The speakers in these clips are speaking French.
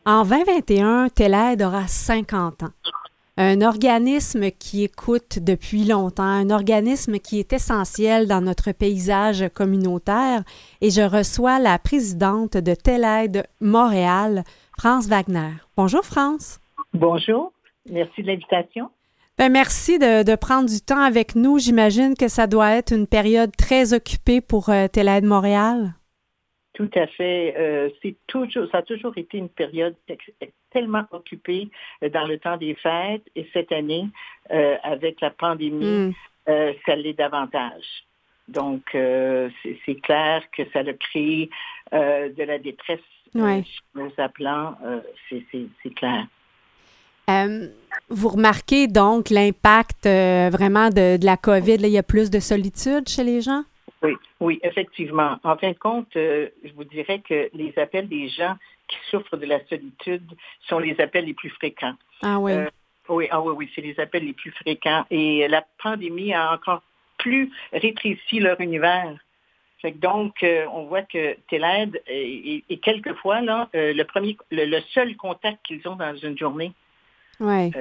En 2021, TELAIDE aura 50 ans. Un organisme qui écoute depuis longtemps, un organisme qui est essentiel dans notre paysage communautaire. Et je reçois la présidente de TELAIDE Montréal, France Wagner. Bonjour, France. Bonjour, merci de l'invitation. Merci de prendre du temps avec nous. J'imagine que ça doit être une période très occupée pour TELAIDE Montréal. Tout à fait. Ça a toujours été une période tellement occupée dans le temps des fêtes et cette année, avec la pandémie, ça l'est davantage. Donc, c'est clair que ça a créé de la détresse chez nos appelants, c'est clair. Vous remarquez donc l'impact vraiment de la COVID, là, il y a plus de solitude chez les gens? Oui, effectivement. En fin de compte, je vous dirais que les appels des gens qui souffrent de la solitude sont les appels les plus fréquents. Ah oui? Oui, c'est les appels les plus fréquents. Et la pandémie a encore plus rétréci leur univers. Fait que donc, on voit que TELAIDE est quelquefois là, le seul contact qu'ils ont dans une journée. Oui.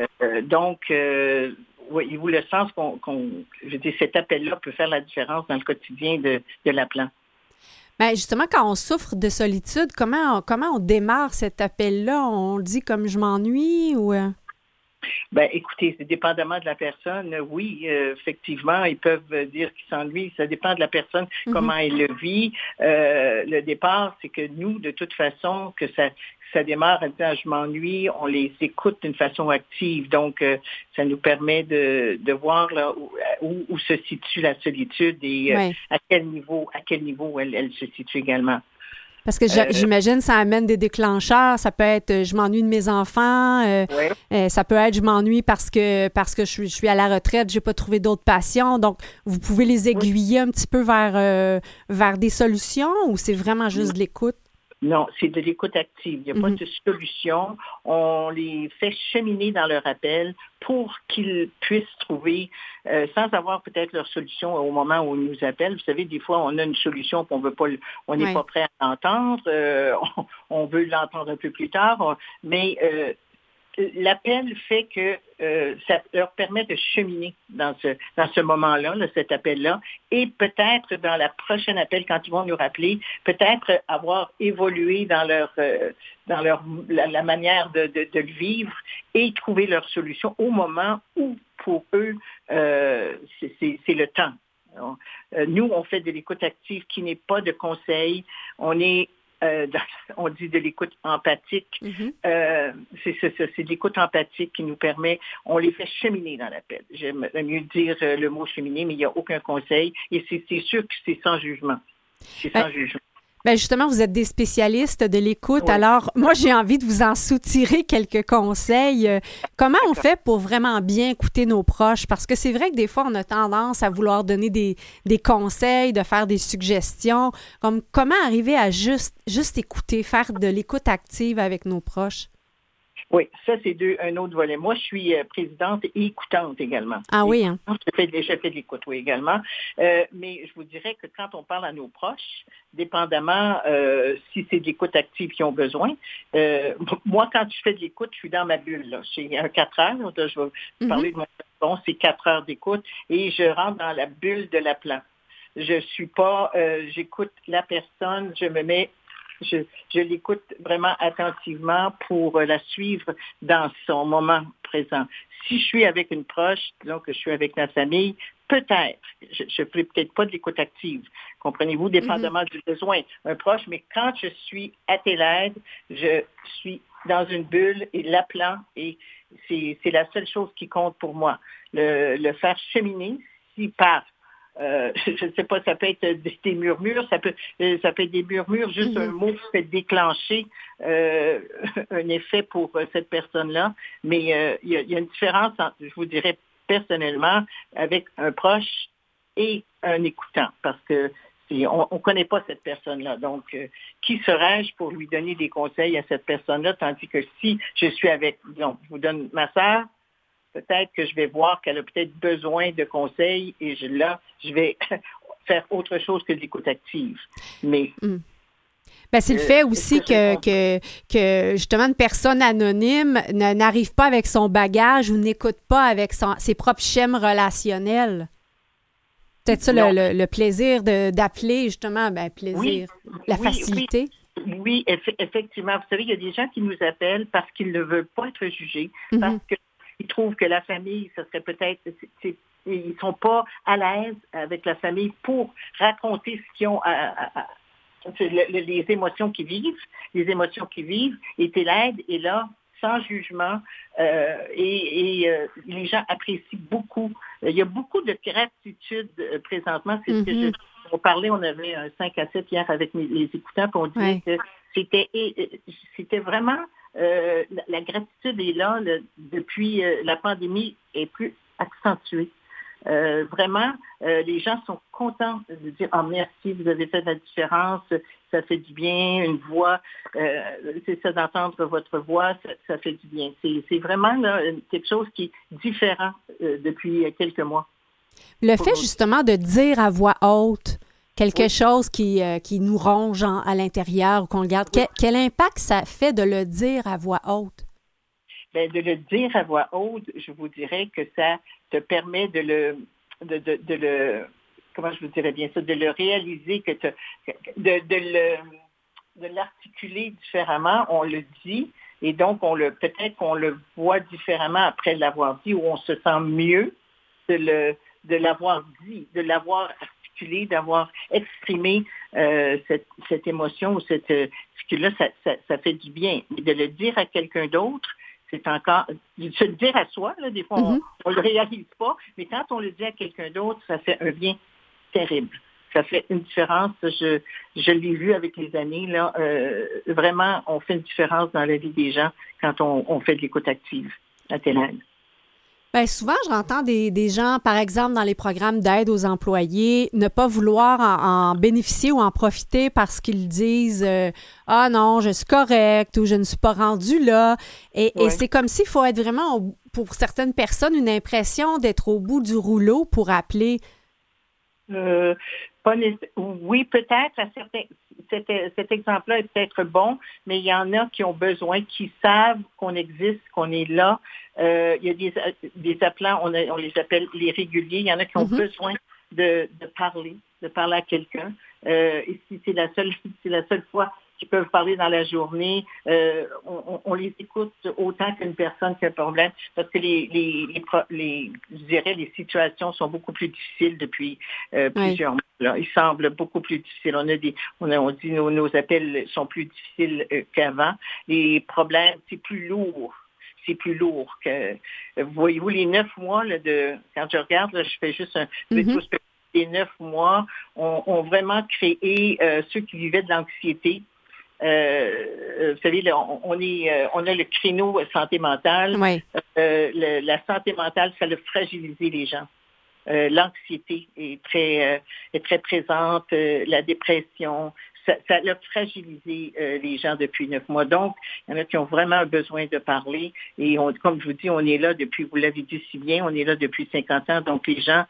Voyez-vous le sens je dis, cet appel-là peut faire la différence dans le quotidien de l'appelant. Bien, justement, quand on souffre de solitude, comment on démarre cet appel-là? On dit comme je m'ennuie ou... Ben, écoutez, c'est dépendamment de la personne. Oui, effectivement, ils peuvent dire qu'ils s'ennuient. Ça dépend de la personne, comment elle le vit. Le départ, c'est que nous, de toute façon, que ça démarre en disant « je m'ennuie », on les écoute d'une façon active. Donc, ça nous permet de voir là, où se situe la solitude et à quel niveau elle se situe également. Parce que j'imagine ça amène des déclencheurs. Ça peut être je m'ennuie de mes enfants. Ça peut être je m'ennuie parce que je suis à la retraite, j'ai pas trouvé d'autres passions. Donc, vous pouvez les aiguiller un petit peu vers des solutions ou c'est vraiment juste de l'écoute? Non, c'est de l'écoute active. Il n'y a pas de solution. On les fait cheminer dans leur appel pour qu'ils puissent trouver, sans avoir peut-être leur solution au moment où ils nous appellent. Vous savez, des fois, on a une solution qu'on veut pas, on n'est pas prêt à l'entendre. On veut l'entendre un peu plus tard. Mais l'appel fait que ça leur permet de cheminer dans ce moment-là, cet appel-là, et peut-être dans la prochaine appel, quand ils vont nous rappeler, peut-être avoir évolué dans la manière de le vivre et trouver leur solution au moment où, pour eux, c'est le temps. Alors, nous, on fait de l'écoute active qui n'est pas de conseil. On dit de l'écoute empathique. C'est de l'écoute empathique qui nous permet, on les fait cheminer dans l'appel. J'aime mieux dire le mot cheminer, mais il n'y a aucun conseil. Et c'est sûr que c'est sans jugement. C'est sans jugement. Bien justement, vous êtes des spécialistes de l'écoute. Oui. Alors, moi, j'ai envie de vous en soutirer quelques conseils. Comment on fait pour vraiment bien écouter nos proches? Parce que c'est vrai que des fois, on a tendance à vouloir donner des conseils, de faire des suggestions. Comment arriver à juste écouter, faire de l'écoute active avec nos proches? Oui, ça, c'est un autre volet. Moi, je suis présidente et écoutante également. Ah oui, hein? Je fais de l'écoute, oui, également. Mais je vous dirais que quand on parle à nos proches, dépendamment si c'est de l'écoute active qu'ils ont besoin, moi, quand je fais de l'écoute, je suis dans ma bulle. Là. J'ai un 4 heures, là, je vais parler de mon bon, c'est 4 heures d'écoute, et je rentre dans la bulle de l'appelant. Je suis pas, j'écoute la personne, je l'écoute vraiment attentivement pour la suivre dans son moment présent. Si je suis avec une proche, disons que je suis avec ma famille, peut-être, je ne ferai peut-être pas de l'écoute active, comprenez-vous, dépendamment du besoin. Un proche, mais quand je suis à TELAIDE, je suis dans une bulle et l'appelant, et c'est la seule chose qui compte pour moi. Le faire cheminer, si par je ne sais pas, ça peut être des murmures, ça peut être des murmures, juste un mot qui peut déclencher un effet pour cette personne-là. Mais il y a une différence, je vous dirais personnellement, avec un proche et un écoutant, parce que on ne connaît pas cette personne-là. Donc, qui serais-je pour lui donner des conseils à cette personne-là, tandis que si je suis avec, disons, je vous donne ma sœur, peut-être que je vais voir qu'elle a peut-être besoin de conseils et je vais faire autre chose que de l'écoute active. Mais Ben, c'est le fait aussi que justement une personne anonyme n'arrive pas avec son bagage ou n'écoute pas avec ses propres schèmes relationnels. Peut-être ça le plaisir d'appeler justement, plaisir, la facilité. Oui, effectivement. Vous savez, il y a des gens qui nous appellent parce qu'ils ne veulent pas être jugés, parce qu'ils trouvent que la famille, ça serait peut-être... ils sont pas à l'aise avec la famille pour raconter ce qu'ils ont les émotions qu'ils vivent, et l'aide est là, sans jugement, et les gens apprécient beaucoup. Il y a beaucoup de gratitude présentement. C'est ce que on parlait, on avait un 5 à 7 hier avec les écoutants, puis on disait que c'était vraiment, la gratitude est là, depuis la pandémie est plus accentuée. Vraiment, les gens sont contents de dire « Ah, merci, vous avez fait la différence, ça fait du bien, une voix, c'est ça, d'entendre votre voix, ça fait du bien. » C'est vraiment là, quelque chose qui est différent depuis quelques mois. Le fait justement de dire à voix haute quelque chose qui nous ronge à l'intérieur ou qu'on le garde, quel impact ça fait de le dire à voix haute? Bien, de le dire à voix haute, je vous dirais que ça te permet de le comment je vous dirais bien ça, de le réaliser, de l'articuler différemment, on le dit, et donc peut-être qu'on le voit différemment après l'avoir dit, ou on se sent mieux de l'avoir dit, de l'avoir articulé, d'avoir exprimé cette émotion ou là, ça fait du bien. Mais de le dire à quelqu'un d'autre, c'est encore, se le dire à soi, là, des fois, on ne le réalise pas, mais quand on le dit à quelqu'un d'autre, ça fait un bien terrible. Ça fait une différence. Je l'ai vu avec les années, là. Vraiment, on fait une différence dans la vie des gens quand on fait de l'écoute active à télé. Bien, souvent, j'entends des gens, par exemple, dans les programmes d'aide aux employés, ne pas vouloir en bénéficier ou en profiter parce qu'ils disent « Ah non, je suis correct » ou « Je ne suis pas rendu là ». Et c'est comme s'il faut être vraiment, pour certaines personnes, une impression d'être au bout du rouleau pour appeler. Oui, peut-être. Cet exemple-là est peut-être bon, mais il y en a qui ont besoin, qui savent qu'on existe, qu'on est là. Il y a des appelants, on les appelle les réguliers. Il y en a qui ont besoin de parler à quelqu'un. Et si c'est la seule fois qu'ils peuvent parler dans la journée, on les écoute autant qu'une personne qui a un problème, parce que je dirais, les situations sont beaucoup plus difficiles depuis plusieurs mois. Là. Ils semblent beaucoup plus difficiles. On dit nos appels sont plus difficiles qu'avant. Les problèmes, c'est plus lourd. C'est plus lourd que, voyez-vous, les 9 mois, là, quand je regarde, là, je fais juste les 9 mois ont vraiment créé ceux qui vivaient de l'anxiété. Vous savez, là, on a le créneau santé mentale. Oui. La santé mentale, ça a fragilisé les gens. L'anxiété est très présente, la dépression, ça a fragilisé les gens depuis 9 mois. Donc, il y en a qui ont vraiment besoin de parler. Et comme je vous dis, on est là depuis, vous l'avez dit si bien, on est là depuis 50 ans. Donc, les gens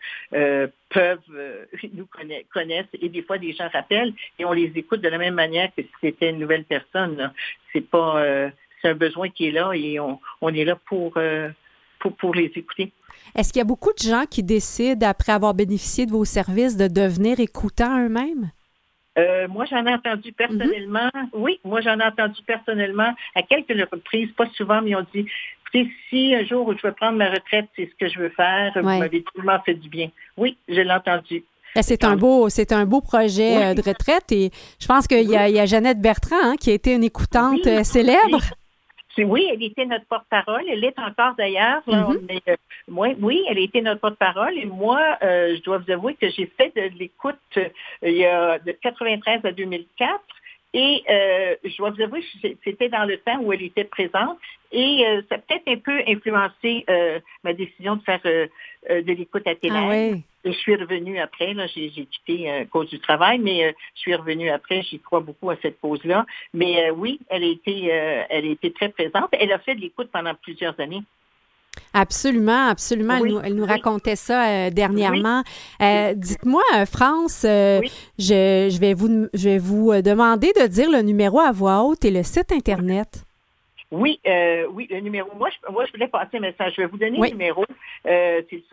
nous connaissent. Et des fois, des gens rappellent et on les écoute de la même manière que si c'était une nouvelle personne. Là. C'est un besoin qui est là et on est là pour les écouter. Est-ce qu'il y a beaucoup de gens qui décident, après avoir bénéficié de vos services, de devenir écoutants eux-mêmes? Moi, j'en ai entendu personnellement. Oui, moi, j'en ai entendu personnellement à quelques reprises, pas souvent, mais on dit, écoutez, si un jour je veux prendre ma retraite, c'est ce que je veux faire, vous m'avez tellement fait du bien. Oui, je l'ai entendu. C'est un beau projet de retraite et je pense qu'il y a Jeannette Bertrand qui a été une écoutante célèbre. Oui, elle était notre porte-parole. Elle l'est encore d'ailleurs. Oui, elle a été notre porte-parole. Et moi, je dois vous avouer que j'ai fait de l'écoute il y a de 93 à 2004. Et je dois vous avouer que c'était dans le temps où elle était présente. Et ça a peut-être un peu influencé ma décision de faire de l'écoute à télé. Ah oui. Je suis revenue après, là, j'ai quitté à cause du travail, mais je suis revenue après, j'y crois beaucoup à cette pause-là. Mais oui, elle a été très présente. Elle a fait de l'écoute pendant plusieurs années. Absolument, absolument. Oui, Elle nous oui. racontait ça dernièrement. Dites-moi, France, Oui. je vais vous demander de dire le numéro à voix haute et le site Internet. Oui, oui, le numéro. Moi, je voulais passer un message. Je vais vous donner Oui. le numéro. C'est le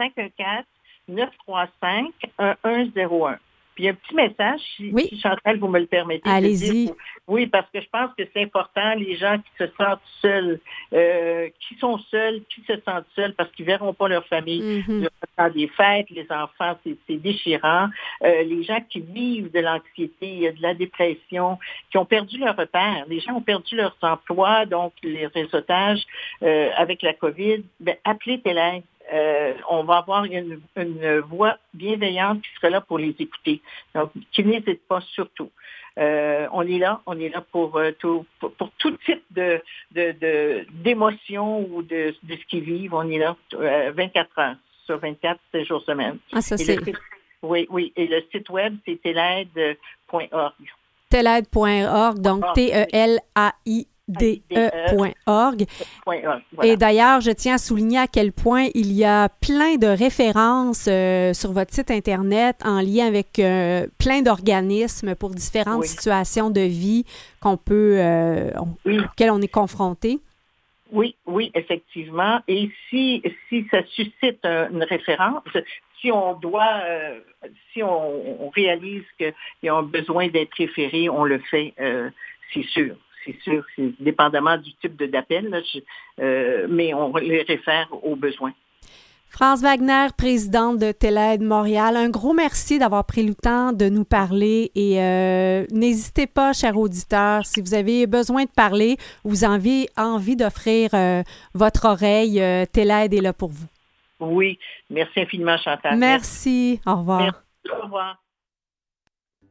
514-935-1101. Puis il y a un petit message, Oui. si Chantal, vous me le permettez. Allez-y. De dire, oui, parce que je pense que c'est important, les gens qui se sentent seuls, qui sont seuls, qui se sentent seuls parce qu'ils ne verront pas leur famille durant le temps des fêtes, les enfants, c'est déchirant. Les gens qui vivent de l'anxiété, de la dépression, qui ont perdu leur repère. Les gens ont perdu leurs emplois, donc les réseautages avec la COVID. Ben, appelez Télède. On va avoir une voix bienveillante qui sera là pour les écouter. Donc, qui n'hésitent pas surtout. On est là pour tout type d'émotions ou de ce qu'ils vivent. On est là 24 heures sur 24, 7 jours semaine. Ah, ça c'est... Oui. Et le site web, c'est teled.org. Teled.org, donc TELAIDE.org. Voilà. Et d'ailleurs, je tiens à souligner à quel point il y a plein de références sur votre site Internet en lien avec plein d'organismes pour différentes situations de vie auxquelles on est confronté. Oui, effectivement. Et si ça suscite une référence, si on réalise qu'il y a un besoin d'être référé, on le fait, c'est sûr, c'est dépendamment du type d'appel, mais on les réfère aux besoins. France Wagner, présidente de Télède Montréal, un gros merci d'avoir pris le temps de nous parler et n'hésitez pas, chers auditeurs, si vous avez besoin de parler, vous avez envie d'offrir votre oreille, Télède est là pour vous. Oui, merci infiniment, Chantal. Merci, au revoir. Merci. Au revoir.